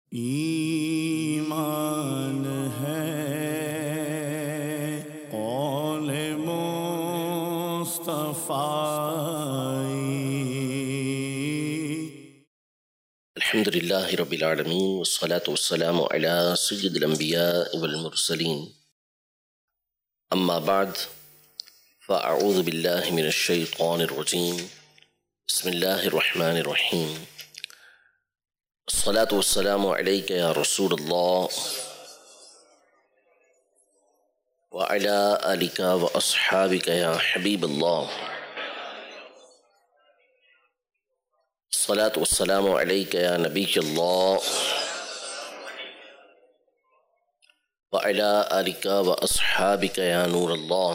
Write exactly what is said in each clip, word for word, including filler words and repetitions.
ایمان ہے قول مصطفی۔ الحمد للہ رب العالمین والصلاة والسلام علی سید الانبیاء والمرسلین، اما بعد فاعوذ باللہ من الشیطان الرجیم، بسم اللہ الرحمن الرحیم۔ الصلاة والسلام علیک یا رسول اللہ وعلی آلک واصحابک یا حبیب اللہ۔ الصلاة والسلام علیک یا نبی اللہ وعلی آلک واصحابک یا نور اللہ۔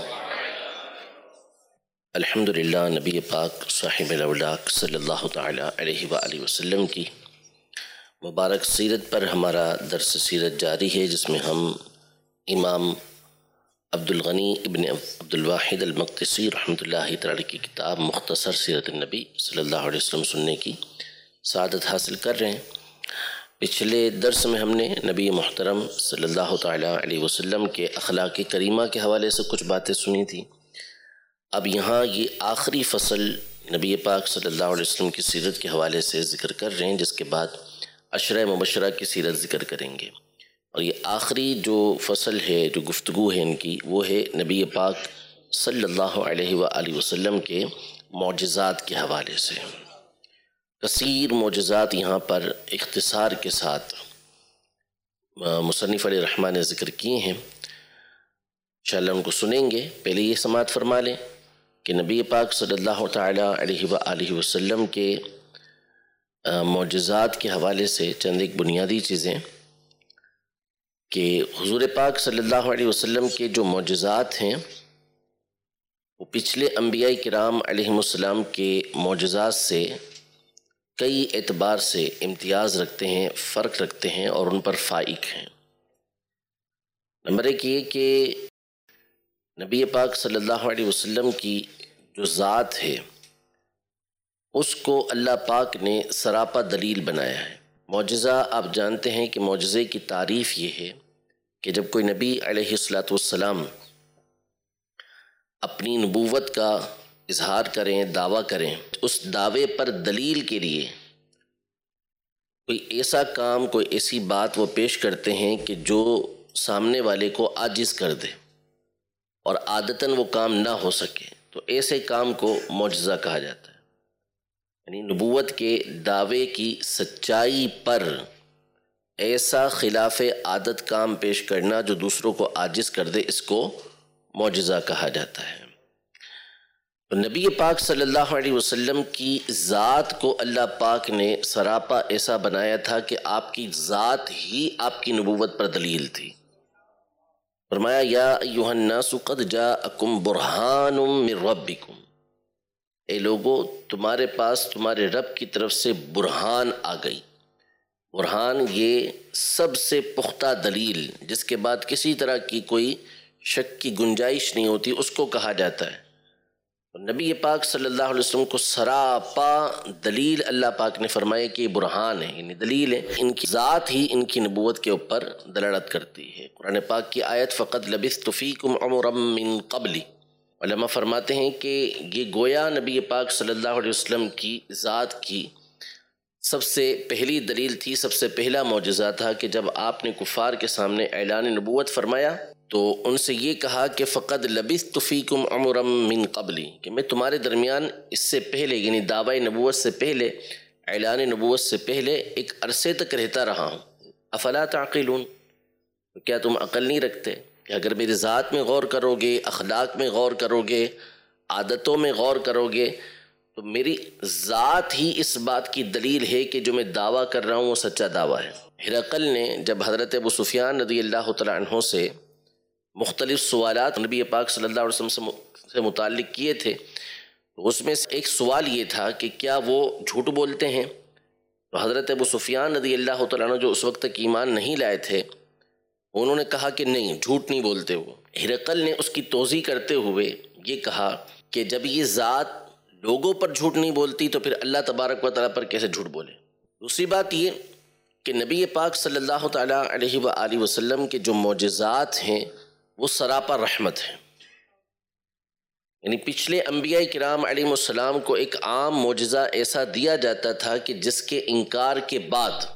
الحمدللہ نبی پاک صاحب الاولاق صلی اللہ تعالیٰ علیہ وآلہ وسلم کی مبارک سیرت پر ہمارا درس سیرت جاری ہے، جس میں ہم امام عبد الغنی ابن عبد الواحد المقدسی رحمۃ اللہ تعالی کی کتاب مختصر سیرت النبی صلی اللہ علیہ وسلم سننے کی سعادت حاصل کر رہے ہیں۔ پچھلے درس میں ہم نے نبی محترم صلی اللہ تعالیٰ علیہ وسلم کے اخلاق کریمہ کے حوالے سے کچھ باتیں سنی تھیں۔ اب یہاں یہ آخری فصل نبی پاک صلی اللہ علیہ وسلم کی سیرت کے حوالے سے ذکر کر رہے ہیں، جس کے بعد عشرہ مبشرہ کی سیرت ذکر کریں گے، اور یہ آخری جو فصل ہے، جو گفتگو ہے ان کی، وہ ہے نبی پاک صلی اللہ علیہ وآلہ وسلم کے معجزات کے حوالے سے۔ کثیر معجزات یہاں پر اختصار کے ساتھ مصنف علیہ الرحمٰن نے ذکر کیے ہیں، انشاءاللہ ان کو سنیں گے۔ پہلے یہ سماعت فرما لیں کہ نبی پاک صلی اللہ تعالیٰ علیہ وآلہ وسلم کے معجزات کے حوالے سے چند ایک بنیادی چیزیں کہ حضور پاک صلی اللہ علیہ وسلم کے جو معجزات ہیں وہ پچھلے انبیاء کرام علیہم السلام کے معجزات سے کئی اعتبار سے امتیاز رکھتے ہیں، فرق رکھتے ہیں اور ان پر فائق ہیں۔ نمبر ایک یہ کہ نبی پاک صلی اللہ علیہ وسلم کی جو ذات ہے اس کو اللہ پاک نے سراپا دلیل بنایا ہے۔ معجزہ آپ جانتے ہیں کہ معجزے کی تعریف یہ ہے کہ جب کوئی نبی علیہ الصلاۃ والسلام اپنی نبوت کا اظہار کریں، دعویٰ کریں، اس دعوے پر دلیل کے لیے کوئی ایسا کام، کوئی ایسی بات وہ پیش کرتے ہیں کہ جو سامنے والے کو عاجز کر دے اور عادتاً وہ کام نہ ہو سکے، تو ایسے کام کو معجزہ کہا جاتا ہے۔ یعنی نبوت کے دعوے کی سچائی پر ایسا خلاف عادت کام پیش کرنا جو دوسروں کو عاجز کر دے، اس کو معجزہ کہا جاتا ہے۔ تو نبی پاک صلی اللہ علیہ وسلم کی ذات کو اللہ پاک نے سراپا ایسا بنایا تھا کہ آپ کی ذات ہی آپ کی نبوت پر دلیل تھی۔ فرمایا یا ایھا الناس قد جاءکم برہان من ربکم، اے لوگو تمہارے پاس تمہارے رب کی طرف سے برہان آ گئی۔ برہان یہ سب سے پختہ دلیل، جس کے بعد کسی طرح کی کوئی شک کی گنجائش نہیں ہوتی، اس کو کہا جاتا ہے۔ نبی پاک صلی اللہ علیہ وسلم کو سراپا دلیل اللہ پاک نے فرمایا کہ یہ برہان ہے، یعنی دلیل ہے، ان کی ذات ہی ان کی نبوت کے اوپر دلالت کرتی ہے۔ قرآن پاک کی آیت فقد لبثت فیکم عمرا من قبلی، علماء فرماتے ہیں کہ یہ گویا نبی پاک صلی اللہ علیہ وسلم کی ذات کی سب سے پہلی دلیل تھی، سب سے پہلا معجزہ تھا کہ جب آپ نے کفار کے سامنے اعلان نبوت فرمایا تو ان سے یہ کہا کہ فقد لبثت فیکم عمرا من قبلی، کہ میں تمہارے درمیان اس سے پہلے، یعنی دعوی نبوت سے پہلے، اعلان نبوت سے پہلے ایک عرصے تک رہتا رہا ہوں۔ افلا تعقلون، کیا تم عقل نہیں رکھتے کہ اگر میری ذات میں غور کرو گے، اخلاق میں غور کرو گے، عادتوں میں غور کرو گے، تو میری ذات ہی اس بات کی دلیل ہے کہ جو میں دعویٰ کر رہا ہوں وہ سچا دعویٰ ہے۔ ہرقل نے جب حضرت ابو سفیان رضی اللہ تعالیٰ عنہ سے مختلف سوالات نبی پاک صلی اللہ علیہ وسلم سے متعلق کیے تھے، تو اس میں سے ایک سوال یہ تھا کہ کیا وہ جھوٹ بولتے ہیں؟ تو حضرت ابو سفیان رضی اللہ تعالیٰ عنہ جو اس وقت تک ایمان نہیں لائے تھے، انہوں نے کہا کہ نہیں، جھوٹ نہیں بولتے وہ۔ ہرقل نے اس کی توضیح کرتے ہوئے یہ کہا کہ جب یہ ذات لوگوں پر جھوٹ نہیں بولتی تو پھر اللہ تبارک و تعالیٰ پر کیسے جھوٹ بولے۔ دوسری بات یہ کہ نبی پاک صلی اللہ تعالیٰ علیہ وآلہ وسلم کے جو معجزات ہیں وہ سراپا رحمت ہیں. یعنی پچھلے انبیاء کرام علیہ السلام کو ایک عام معجزہ ایسا دیا جاتا تھا کہ جس کے انکار کے بعد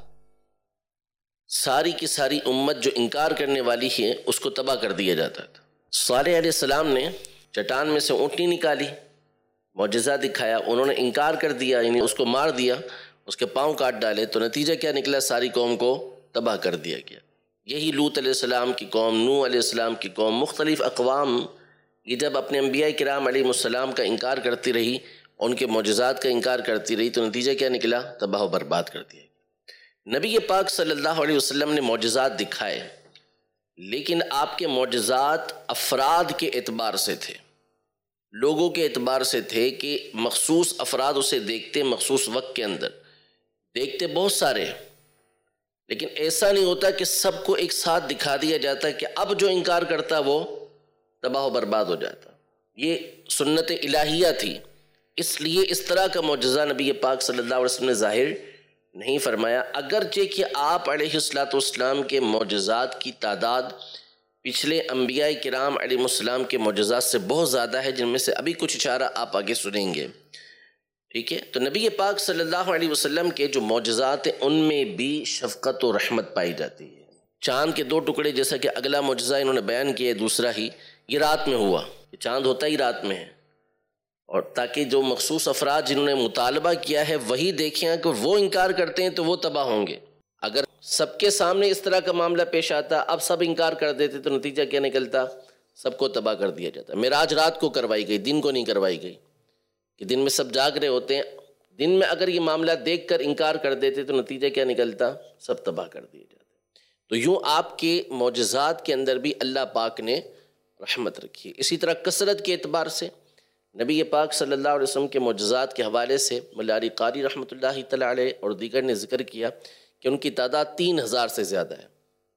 ساری کی ساری امت جو انکار کرنے والی ہے اس کو تباہ کر دیا جاتا تھا. صالح علیہ السلام نے چٹان میں سے اونٹنی نکالی، معجزہ دکھایا، انہوں نے انکار کر دیا، یعنی اس کو مار دیا، اس کے پاؤں کاٹ ڈالے، تو نتیجہ کیا نکلا؟ ساری قوم کو تباہ کر دیا گیا. یہی لوط علیہ السلام کی قوم، نوح علیہ السلام کی قوم، مختلف اقوام یہ جب اپنے انبیاء کرام علیہ السلام کا انکار کرتی رہی، ان کے معجزات کا انکار کرتی رہی، تو نتیجہ کیا نکلا؟ تباہ و برباد کر دیا گیا. نبی پاک صلی اللہ علیہ وسلم نے معجزات دکھائے، لیکن آپ کے معجزات افراد کے اعتبار سے تھے، لوگوں کے اعتبار سے تھے کہ مخصوص افراد اسے دیکھتے، مخصوص وقت کے اندر دیکھتے بہت سارے، لیکن ایسا نہیں ہوتا کہ سب کو ایک ساتھ دکھا دیا جاتا کہ اب جو انکار کرتا وہ تباہ و برباد ہو جاتا. یہ سنت الہیہ تھی، اس لیے اس طرح کا معجزہ نبی پاک صلی اللہ علیہ وسلم نے ظاہر نہیں فرمایا، اگرچہ کہ آپ علیہ الصلوۃ والسلام کے معجزات کی تعداد پچھلے انبیاء کرام علیہ السلام کے معجزات سے بہت زیادہ ہے، جن میں سے ابھی کچھ اشارہ آپ آگے سنیں گے. ٹھیک ہے، تو نبی پاک صلی اللہ علیہ وسلم کے جو معجزات ہیں ان میں بھی شفقت و رحمت پائی جاتی ہے. چاند کے دو ٹکڑے، جیسا کہ اگلا معجزہ انہوں نے بیان کیا ہے، دوسرا ہی یہ رات میں ہوا، چاند ہوتا ہی رات میں ہے، اور تاکہ جو مخصوص افراد جنہوں نے مطالبہ کیا ہے وہی دیکھیں کہ وہ انکار کرتے ہیں تو وہ تباہ ہوں گے. اگر سب کے سامنے اس طرح کا معاملہ پیش آتا، اب سب انکار کر دیتے، تو نتیجہ کیا نکلتا؟ سب کو تباہ کر دیا جاتا. معراج رات کو کروائی گئی، دن کو نہیں کروائی گئی، کہ دن میں سب جاگ رہے ہوتے ہیں. دن میں اگر یہ معاملہ دیکھ کر انکار کر دیتے تو نتیجہ کیا نکلتا؟ سب تباہ کر دیے جاتے. تو یوں آپ کے معجزات کے اندر بھی اللہ پاک نے رحمت رکھی. اسی طرح کثرت کے اعتبار سے نبی پاک صلی اللہ علیہ وسلم کے معجزات کے حوالے سے مولا علی قاری رحمۃ اللہ تعالی علیہ اور دیگر نے ذکر کیا کہ ان کی تعداد تین ہزار سے زیادہ ہے،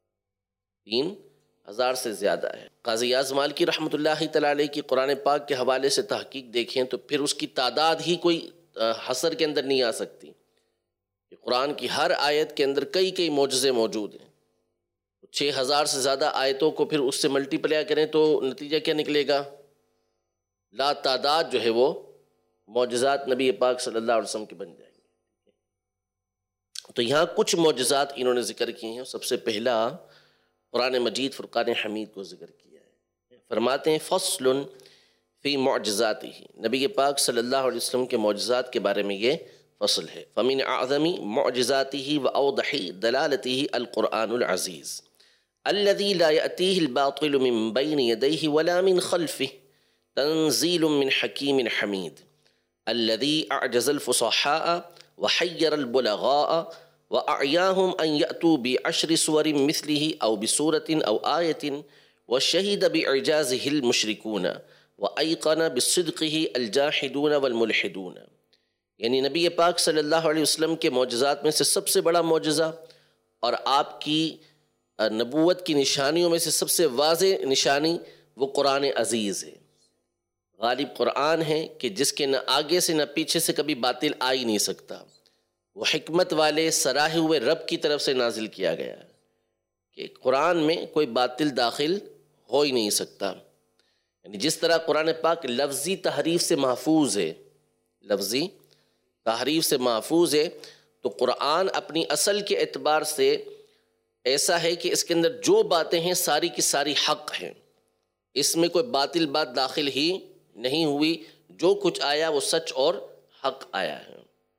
تین ہزار سے زیادہ ہے. قاضی اعظم مالکی رحمۃ اللہ تعالی علیہ کی قرآن پاک کے حوالے سے تحقیق دیکھیں تو پھر اس کی تعداد ہی کوئی حصر کے اندر نہیں آ سکتی. قرآن کی ہر آیت کے اندر کئی کئی معجزے موجود ہیں. چھ ہزار سے زیادہ آیتوں کو پھر اس سے ملٹی پلائی کریں تو نتیجہ کیا نکلے گا؟ لا تعداد جو ہے وہ معجزات نبی پاک صلی اللہ علیہ وسلم کے بن جائیں گے. تو یہاں کچھ معجزات انہوں نے ذکر کیے ہیں. سب سے پہلا قرآن مجید فرقان حمید کو ذکر کیا ہے. فرماتے ہیں فصل فی معجزاتہ، نبی پاک صلی اللہ علیہ وسلم کے معجزات کے بارے میں یہ فصل ہے. فمن اعظم معجزاتہ واوضح دلالتہ القرآن العزیز الذي لا يأتيه الباطل من بين يديه ولا من خلفه تنزيل من حكيم حميد الذي أعجز الفصحاء وحير البلغاء وأعياهم أن يأتوا بعشر سور مثله أو بسورة أو آية وشهد بإعجازه المشركون وأيقن بصدقه الجاحدون والملحدون. یعنی نبی پاک صلی اللہ علیہ وسلم کے معجزات میں سے سب سے بڑا معجزہ اور آپ کی نبوت کی نشانیوں میں سے سب سے واضح نشانی وہ قرآن عزیز ہے. غالب قرآن ہے کہ جس کے نہ آگے سے نہ پیچھے سے کبھی باطل آ ہی نہیں سکتا. وہ حکمت والے سراہے ہوئے رب کی طرف سے نازل کیا گیا ہے کہ قرآن میں کوئی باطل داخل ہو ہی نہیں سکتا. یعنی جس طرح قرآن پاک لفظی تحریف سے محفوظ ہے، لفظی تحریف سے محفوظ ہے، تو قرآن اپنی اصل کے اعتبار سے ایسا ہے کہ اس کے اندر جو باتیں ہیں ساری کی ساری حق ہیں، اس میں کوئی باطل بات داخل ہی نہیں ہوئی. جو کچھ آیا وہ سچ اور حق آیا ہے.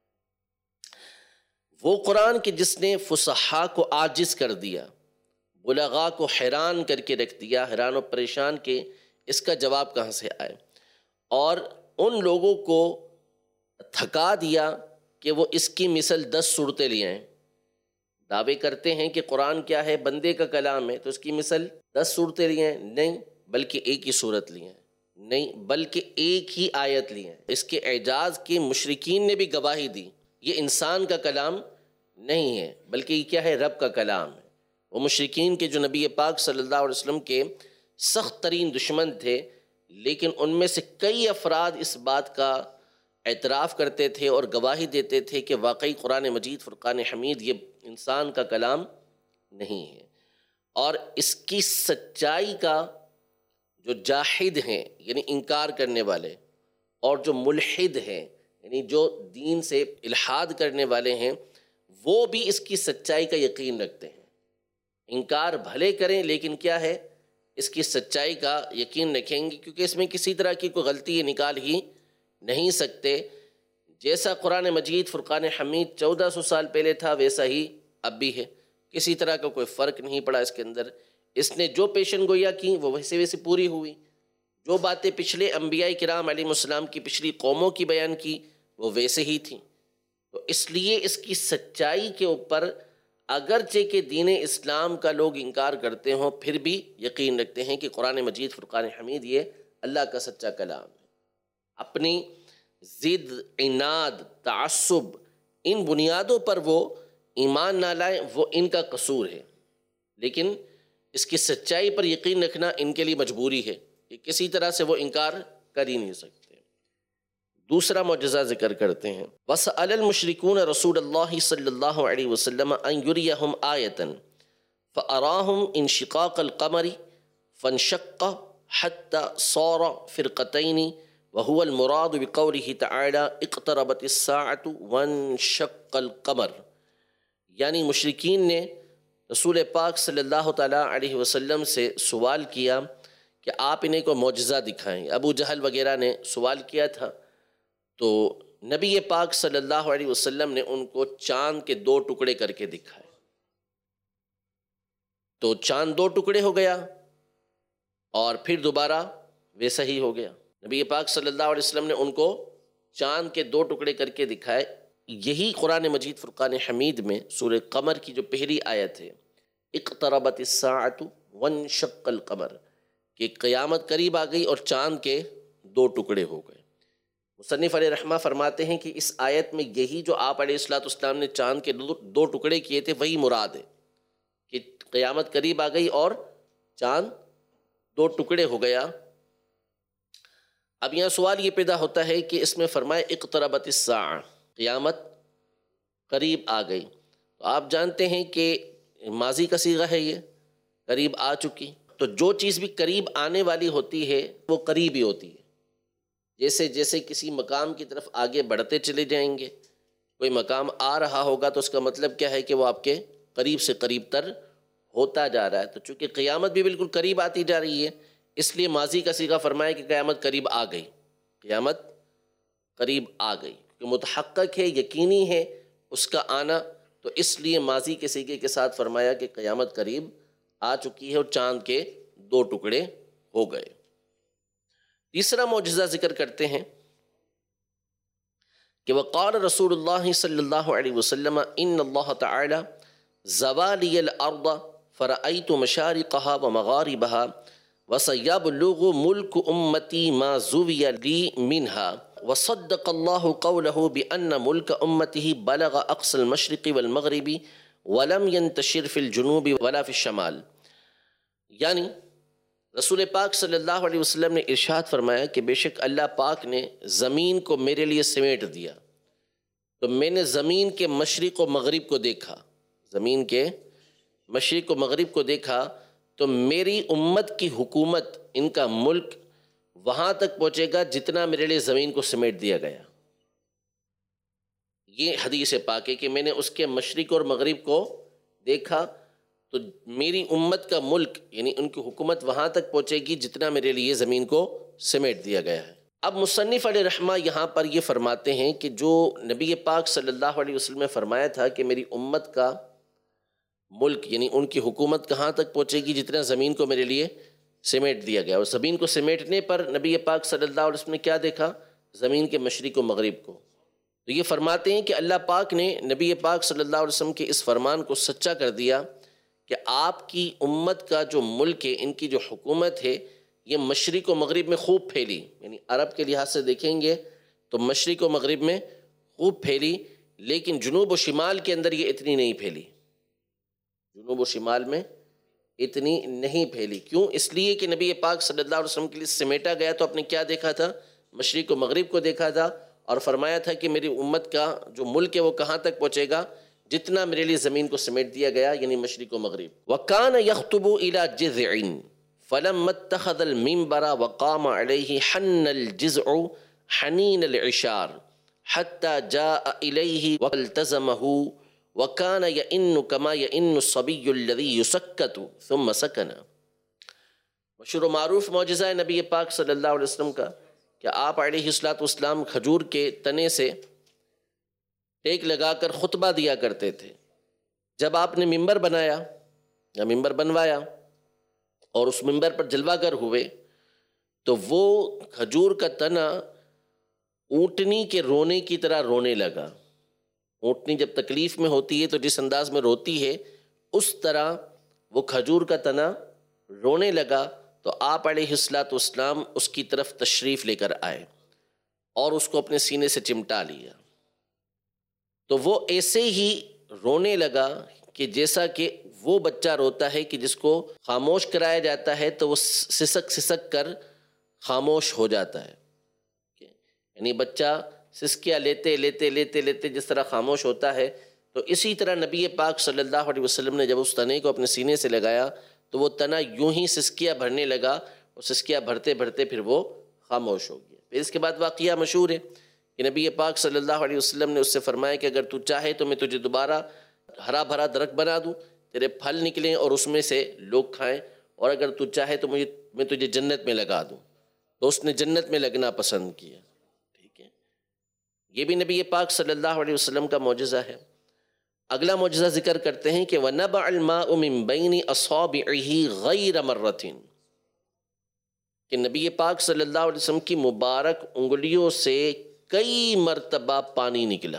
وہ قرآن کہ جس نے فصحاء کو عاجز کر دیا، بلغاء کو حیران کر کے رکھ دیا، حیران و پریشان کہ اس کا جواب کہاں سے آئے، اور ان لوگوں کو تھکا دیا کہ وہ اس کی مثل دس صورتیں لے آئیں. دعوے کرتے ہیں کہ قرآن کیا ہے؟ بندے کا کلام ہے، تو اس کی مثل دس صورتیں لی ہیں؟ نہیں، بلکہ ایک ہی صورت لی ہیں. نہیں، بلکہ ایک ہی آیت لی ہیں. اس کے اعجاز کی مشرکین نے بھی گواہی دی. یہ انسان کا کلام نہیں ہے، بلکہ یہ کیا ہے؟ رب کا کلام ہے. وہ مشرکین کے جو نبی پاک صلی اللہ علیہ وسلم کے سخت ترین دشمن تھے، لیکن ان میں سے کئی افراد اس بات کا اعتراف کرتے تھے اور گواہی دیتے تھے کہ واقعی قرآن مجید فرقان حمید یہ انسان کا کلام نہیں ہے، اور اس کی سچائی کا جو جاحد ہیں یعنی انکار کرنے والے، اور جو ملحد ہیں یعنی جو دین سے الحاد کرنے والے ہیں، وہ بھی اس کی سچائی کا یقین رکھتے ہیں۔ انکار بھلے کریں لیکن کیا ہے، اس کی سچائی کا یقین رکھیں گے، کیونکہ اس میں کسی طرح کی کوئی غلطی یہ نکال ہی نہیں سکتے۔ جیسا قرآن مجید فرقان حمید چودہ سو سال پہلے تھا ویسا ہی اب بھی ہے، کسی طرح کا کوئی فرق نہیں پڑا اس کے اندر۔ اس نے جو پیشن گوئیاں کی وہ ویسے ویسے پوری ہوئی، جو باتیں پچھلے انبیاء کرام علیہ السلام کی پچھلی قوموں کی بیان کی وہ ویسے ہی تھیں۔ تو اس لیے اس کی سچائی کے اوپر اگرچہ کہ دین اسلام کا لوگ انکار کرتے ہوں پھر بھی یقین رکھتے ہیں کہ قرآن مجید فرقان حمید یہ اللہ کا سچا کلام ہے۔ اپنی ضد، عناد، تعصب، ان بنیادوں پر وہ ایمان نہ لائیں وہ ان کا قصور ہے، لیکن اس کی سچائی پر یقین رکھنا ان کے لیے مجبوری ہے، کہ کسی طرح سے وہ انکار کر ہی نہیں سکتے۔ دوسرا معجزہ ذکر کرتے ہیں، وَسَأَلَ الْمُشْرِكُونَ رَسُولَ اللَّهِ صلی اللہ علیہ وسلم أَن يُرِيَهُمْ آيَةً فَأَرَاهُمْ انشقاق القمر فانشق حتى صار فرقتين وهو المراد بقوله تعالى اقتربت الساعة وانشق القمر، یعنی مشرکین نے رسول پاک صلی اللہ تعالیٰ علیہ وسلم سے سوال کیا کہ آپ انہیں کو معجزہ دکھائیں۔ ابو جہل وغیرہ نے سوال کیا تھا، تو نبی پاک صلی اللہ علیہ وسلم نے ان کو چاند کے دو ٹکڑے کر کے دکھائے، تو چاند دو ٹکڑے ہو گیا اور پھر دوبارہ ویسا ہی ہو گیا۔ نبی پاک صلی اللہ علیہ وسلم نے ان کو چاند کے دو ٹکڑے کر کے دکھائے۔ یہی قرآن مجید فرقان حمید میں سورہ قمر کی جو پہلی آیت ہے، اقتربت الساعۃ وانشق القمر، کہ قیامت قریب آ گئی اور چاند کے دو ٹکڑے ہو گئے۔ مصنف علیہ رحمہ فرماتے ہیں کہ اس آیت میں یہی جو آپ علیہ الصلوۃ والسلام نے چاند کے دو, دو ٹکڑے کیے تھے وہی مراد ہے، کہ قیامت قریب آ گئی اور چاند دو ٹکڑے ہو گیا۔ اب یہاں سوال یہ پیدا ہوتا ہے کہ اس میں فرمائے اقتربت الساعہ، قیامت قریب آ گئی، تو آپ جانتے ہیں کہ ماضی کا صیغہ ہے، یہ قریب آ چکی، تو جو چیز بھی قریب آنے والی ہوتی ہے وہ قریب ہی ہوتی ہے۔ جیسے جیسے کسی مقام کی طرف آگے بڑھتے چلے جائیں گے، کوئی مقام آ رہا ہوگا تو اس کا مطلب کیا ہے کہ وہ آپ کے قریب سے قریب تر ہوتا جا رہا ہے۔ تو چونکہ قیامت بھی بالکل قریب آتی جا رہی ہے، اس لیے ماضی کا صیغہ فرمایا کہ قیامت قریب آ گئی، قیامت قریب آ گئی، کہ متحقق ہے، یقینی ہے اس کا آنا، تو اس لیے ماضی کے صیغے کے ساتھ فرمایا کہ قیامت قریب آ چکی ہے اور چاند کے دو ٹکڑے ہو گئے۔ تیسرا معجزہ ذکر کرتے ہیں کہ وقال رسول اللہ صلی اللہ علیہ وسلم ان اللہ تعالی زوالی الارض فرأیت مشارقها ومغاربها وسيبلغ ملك امتی ما زوی لی منها وصدق اللہ قوله بأن ملك امته بلغ اقصى المشرق والمغرب ولم ينتشر في الجنوب ولا في الشمال، یعنی رسول پاک صلی اللہ علیہ وسلم نے ارشاد فرمایا کہ بے شک اللہ پاک نے زمین کو میرے لیے سمیٹ دیا، تو میں نے زمین کے مشرق و مغرب کو دیکھا، زمین کے مشرق و مغرب کو دیکھا، تو میری امت کی حکومت، ان کا ملک وہاں تک پہنچے گا جتنا میرے لیے زمین کو سمیٹ دیا گیا۔ یہ حدیث پاک ہے کہ میں نے اس کے مشرق اور مغرب کو دیکھا، تو میری امت کا ملک یعنی ان کی حکومت وہاں تک پہنچے گی جتنا میرے لیے زمین کو سمیٹ دیا گیا ہے۔ اب مصنف علیہ رحمہ یہاں پر یہ فرماتے ہیں کہ جو نبی پاک صلی اللہ علیہ وسلم نے فرمایا تھا کہ میری امت کا ملک یعنی ان کی حکومت کہاں تک پہنچے گی جتنا زمین کو میرے لیے سمیٹ دیا گیا، اور زمین کو سمیٹنے پر نبی پاک صلی اللہ علیہ وسلم نے کیا دیکھا؟ زمین کے مشرق و مغرب کو۔ تو یہ فرماتے ہیں کہ اللہ پاک نے نبی پاک صلی اللہ علیہ وسلم کے اس فرمان کو سچا کر دیا کہ آپ کی امت کا جو ملک ہے، ان کی جو حکومت ہے، یہ مشرق و مغرب میں خوب پھیلی، یعنی عرب کے لحاظ سے دیکھیں گے تو مشرق و مغرب میں خوب پھیلی، لیکن جنوب و شمال کے اندر یہ اتنی نہیں پھیلی، جنوب و شمال میں اتنی نہیں پھیلی۔ کیوں؟ اس لیے کہ نبی پاک صلی اللہ علیہ وسلم کے لیے سمیٹا گیا تو آپ نے کیا دیکھا تھا؟ مشرق و مغرب کو دیکھا تھا، اور فرمایا تھا کہ میری امت کا جو ملک ہے وہ کہاں تک پہنچے گا؟ جتنا میرے لیے زمین کو سمیٹ دیا گیا، یعنی مشرق و مغرب۔ وَكَانَ يَخْطُبُ إِلَى جِذْعٍ فَلَمَّا اتَّخَذَ الْمِنبَرَ وَقَامَ عَلَيْهِ حَنَّ الْجِذْعُ حَنِينَ الْعِشَارِ حَتَّى جَاءَ إِلَيْهِ وَالْتَزَمَهُ وَكَانَ يَئِنُّ كَمَا يَئِنُّ الصَّبِيُّ الَّذِي يُسَكَّتُ ثُمَّ سَكَنَ۔ مشہور و معروف معجزہ ہے نبی پاک صلی اللہ علیہ وسلم کا کہ آپ علیہ الصلوۃ والسلام کھجور کے تنے سے ٹیک لگا کر خطبہ دیا کرتے تھے۔ جب آپ نے ممبر بنایا یا ممبر بنوایا اور اس ممبر پر جلوہ گر ہوئے تو وہ کھجور کا تنا اونٹنی کے رونے کی طرح رونے لگا۔ اونٹنی جب تکلیف میں ہوتی ہے تو جس انداز میں روتی ہے اس طرح وہ کھجور کا تنا رونے لگا، تو آپ علیہ الصلوۃ والسلام اس کی طرف تشریف لے کر آئے اور اس کو اپنے سینے سے چمٹا لیا، تو وہ ایسے ہی رونے لگا کہ جیسا کہ وہ بچہ روتا ہے کہ جس کو خاموش کرایا جاتا ہے تو وہ سسک سسک کر خاموش ہو جاتا ہے، یعنی بچہ سسکیاں لیتے لیتے لیتے لیتے جس طرح خاموش ہوتا ہے، تو اسی طرح نبی پاک صلی اللہ علیہ وسلم نے جب اس تنے کو اپنے سینے سے لگایا تو وہ تنا یوں ہی سسکیاں بھرنے لگا، اور سسکیاں بھرتے بھرتے پھر وہ خاموش ہو گیا۔ پھر اس کے بعد واقعہ مشہور ہے کہ نبی پاک صلی اللہ علیہ وسلم نے اس سے فرمایا کہ اگر تو چاہے تو میں تجھے دوبارہ ہرا بھرا درخت بنا دوں، تیرے پھل نکلیں اور اس میں سے لوگ کھائیں، اور اگر تو چاہے تو مجھے میں تجھے جنت میں لگا دوں، تو اس نے جنت میں لگنا پسند کیا۔ ٹھیک ہے، یہ بھی نبی پاک صلی اللہ علیہ وسلم کا معجزہ ہے۔ اگلا معجزہ ذکر کرتے ہیں کہ وَنَبَعَ الْمَاءُ مِن بَيْنِ أَصَابِعِهِ غَيْرَ مَرَّةٍ، کہ نبی پاک صلی اللہ علیہ وسلم کی مبارک انگلیوں سے کئی مرتبہ پانی نکلا،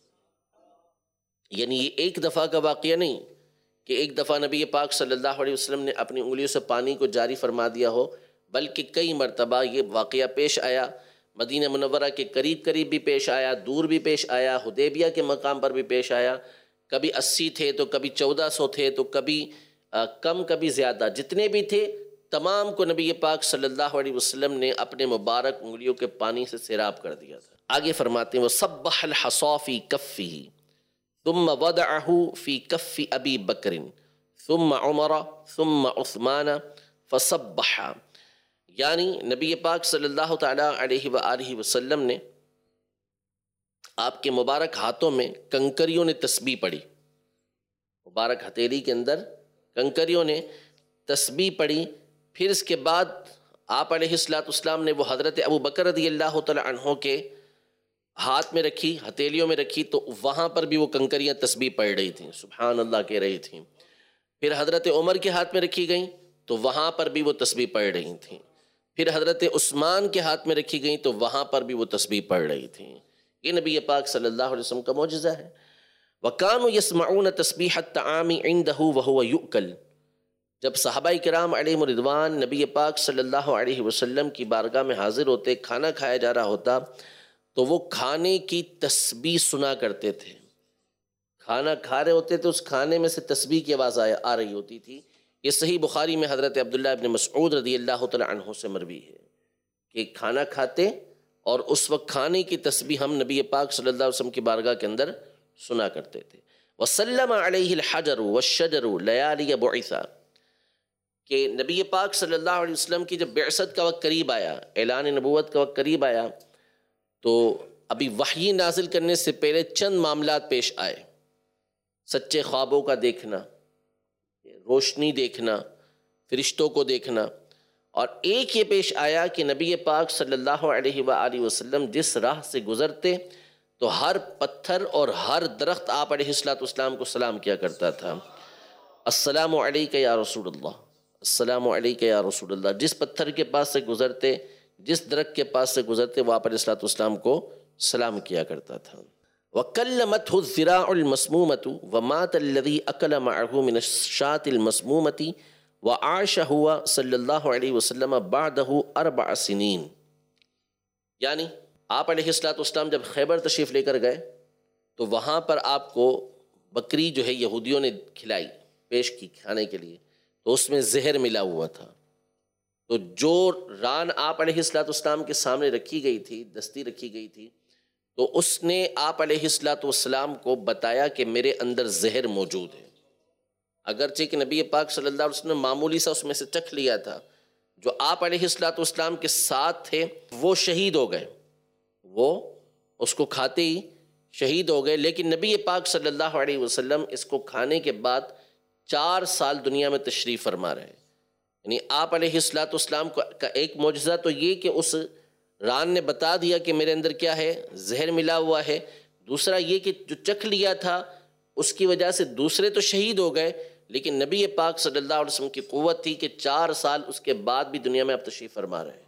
یعنی یہ ایک دفعہ کا واقعہ نہیں کہ ایک دفعہ نبی پاک صلی اللہ علیہ وسلم نے اپنی انگلیوں سے پانی کو جاری فرما دیا ہو، بلکہ کئی مرتبہ یہ واقعہ پیش آیا۔ مدینہ منورہ کے قریب قریب بھی پیش آیا، دور بھی پیش آیا، حدیبیہ کے مقام پر بھی پیش آیا۔ کبھی اسی تھے تو کبھی چودہ سو تھے تو کبھی کم کبھی زیادہ، جتنے بھی تھے تمام کو نبی پاک صلی اللہ علیہ وسلم نے اپنے مبارک انگلیوں کے پانی سے سیراب کر دیا تھا۔ آگے فرماتے ہیں وَصَبَّحَ الْحَصَىٰ فِي كَفِّهِ ثُمَّ وَضَعَهُ فِي كَفِّ أَبِي بَكْرٍ ثُمَّ عُمَرَ ثُمَّ عُثْمَانَ فَصَبَّحَ، یعنی نبی پاک صلی اللہ تعالیٰ علیہ وآلہ وسلم نے آپ کے مبارک ہاتھوں میں کنکریوں نے تسبیح پڑھی، مبارک ہتھیلی کے اندر کنکریوں نے تسبیح پڑھی۔ پھر اس کے بعد آپ علیہ الصلوۃ والسلام نے وہ حضرت ابو بکر رضی اللہ تعالیٰ عنہ کے ہاتھ میں رکھی، ہتھیلیوں میں رکھی، تو وہاں پر بھی وہ کنکریاں تسبیح پڑھ رہی تھیں، سبحان اللہ کہہ رہی تھیں۔ پھر حضرت عمر کے ہاتھ میں رکھی گئیں تو وہاں پر بھی وہ تسبیح پڑھ رہی تھیں۔ پھر حضرت عثمان کے ہاتھ میں رکھی گئیں تو وہاں پر بھی وہ تسبیح پڑھ رہی تھیں۔ یہ نبی پاک صلی اللہ علیہ وسلم کا معجزہ ہے۔ وَكَانُوا يَسْمَعُونَ تَسْبِيحَ الطَّعَامِ عِنْدَهُ وَهُوَ يُؤْكَلُ، جب صحابہ کرام علیہم رضوان نبی پاک صلی اللہ علیہ وسلم کی بارگاہ میں حاضر ہوتے، کھانا کھایا جا رہا ہوتا تو وہ کھانے کی تسبیح سنا کرتے تھے۔ کھانا کھا رہے ہوتے تو اس کھانے میں سے تسبیح کی آواز آ رہی ہوتی تھی۔ یہ صحیح بخاری میں حضرت عبداللہ ابن مسعود رضی اللہ تعالیٰ عنہ سے مروی ہے کہ کھانا کھاتے اور اس وقت کھانے کی تسبیح ہم نبی پاک صلی اللہ علیہ وسلم کی بارگاہ کے اندر سنا کرتے تھے۔ وَسَلَّمَ عَلَيْهِ الْحَجَرُ وَالشَّجَرُ لَيَالِيَ بُعِثَ، کہ نبی پاک صلی اللہ علیہ وسلم کی جب بعثت کا وقت قریب آیا، اعلان نبوت کا وقت قریب آیا، تو ابھی وحی نازل کرنے سے پہلے چند معاملات پیش آئے۔ سچے خوابوں کا دیکھنا، روشنی دیکھنا، فرشتوں کو دیکھنا، اور ایک یہ پیش آیا کہ نبی پاک صلی اللہ علیہ وآلہ وسلم جس راہ سے گزرتے تو ہر پتھر اور ہر درخت آپ علیہ الصلوۃ والسلام کو سلام کیا کرتا تھا، السلام علیک یا رسول اللہ، السلام علیک یا رسول اللہ۔ جس پتھر کے پاس سے گزرتے، جس درخت کے پاس سے گزرتے، وہ آپ علیہ الصلوۃ والسلام کو سلام کیا کرتا تھا۔ وَكَلَّمَتْهُ الذِّرَاعُ الْمَسْمُومَةُ وَمَاتَ الَّذِي أَكَلَ مَعَهُ مِنَ الشَّاةِ الْمَسْمُومَةِ وَعَاشَ هُوَ صلی اللہ علیہ وسلم بَعْدَهُ أَرْبَعَ سِنِينَ، یعنی آپ علیہ الصلوۃ والسلام جب خیبر تشریف لے کر گئے تو وہاں پر آپ کو بکری جو ہے یہودیوں نے کھلائی، پیش کی کھانے کے لیے، تو اس میں زہر ملا ہوا تھا۔ تو جو ران آپ علیہ الصلوۃ والسلام کے سامنے رکھی گئی تھی، دستی رکھی گئی تھی، تو اس نے آپ علیہ الصلوۃ والسلام کو بتایا کہ میرے اندر زہر موجود ہے، اگرچہ کہ نبی پاک صلی اللہ علیہ وسلم نے معمولی سا اس میں سے چکھ لیا تھا۔ جو آپ علیہ الصلوۃ والسلام کے ساتھ تھے وہ شہید ہو گئے، وہ اس کو کھاتے ہی شہید ہو گئے، لیکن نبی پاک صلی اللہ علیہ وسلم اس کو کھانے کے بعد چار سال دنیا میں تشریف فرما رہے۔ یعنی آپ علیہ الصلوۃ والسلام کا ایک معجزہ تو یہ کہ اس ران نے بتا دیا کہ میرے اندر کیا ہے، زہر ملا ہوا ہے، دوسرا یہ کہ جو چکھ لیا تھا اس کی وجہ سے دوسرے تو شہید ہو گئے، لیکن نبی پاک صلی اللہ علیہ وسلم کی قوت تھی کہ چار سال اس کے بعد بھی دنیا میں اب تشریف فرما رہے ہیں۔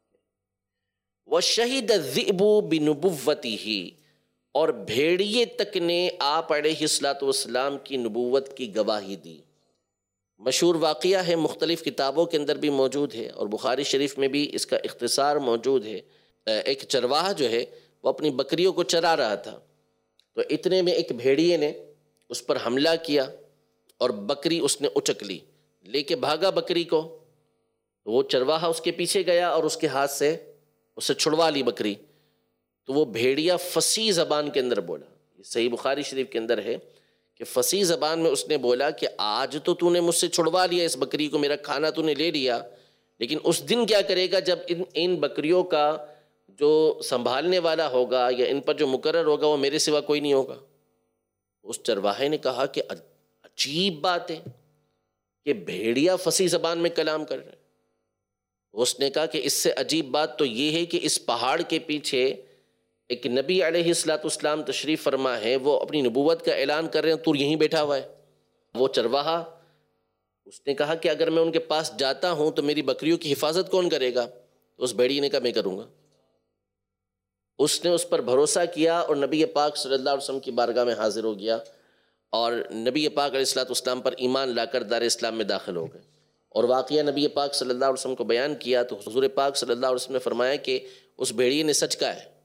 وَشَهِدَ الذِّئْبُ بِنُبُوَّتِهِ، اور بھیڑیے تک نے آپ علیہ الصلوۃ والسلام کی نبوت کی گواہی دی۔ مشہور واقعہ ہے، مختلف کتابوں کے اندر بھی موجود ہے، اور بخاری شریف میں بھی اس کا اختصار موجود ہے۔ ایک چرواہا جو ہے وہ اپنی بکریوں کو چرا رہا تھا، تو اتنے میں ایک بھیڑیے نے اس پر حملہ کیا اور بکری اس نے اچک لی، لے کے بھاگا بکری کو، وہ چرواہا اس کے پیچھے گیا اور اس کے ہاتھ سے اسے چھڑوا لی بکری۔ تو وہ بھیڑیا فصیح زبان کے اندر بولا، یہ صحیح بخاری شریف کے اندر ہے کہ فصیح زبان میں اس نے بولا کہ آج تو تو نے مجھ سے چھڑوا لیا اس بکری کو، میرا کھانا تو نے لے لیا، لیکن اس دن کیا کرے گا جب ان ان بکریوں کا جو سنبھالنے والا ہوگا یا ان پر جو مقرر ہوگا وہ میرے سوا کوئی نہیں ہوگا۔ اس چرواہے نے کہا کہ عجیب بات ہے کہ بھیڑیا فصیح زبان میں کلام کر رہے ہیں۔ اس نے کہا کہ اس سے عجیب بات تو یہ ہے کہ اس پہاڑ کے پیچھے ایک نبی علیہ الصلوۃ والسلام تشریف فرما ہے، وہ اپنی نبوت کا اعلان کر رہے ہیں، تو یہیں بیٹھا ہوا ہے۔ وہ چرواہا اس نے کہا کہ اگر میں ان کے پاس جاتا ہوں تو میری بکریوں کی حفاظت کون کرے گا؟ تو اس بھیڑیے نے کہا میں کروں گا۔ اس نے اس پر بھروسہ کیا اور نبی پاک صلی اللہ علیہ وسلم کی بارگاہ میں حاضر ہو گیا، اور نبی پاک علیہ الصلوۃ والسلام پر ایمان لا کر دار اسلام میں داخل ہو گئے، اور واقعہ نبی پاک صلی اللہ علیہ وسلم کو بیان کیا تو حضور پاک صلی اللہ علیہ وسلم نے فرمایا کہ اس بھیڑیے نے سچ کہا ہے۔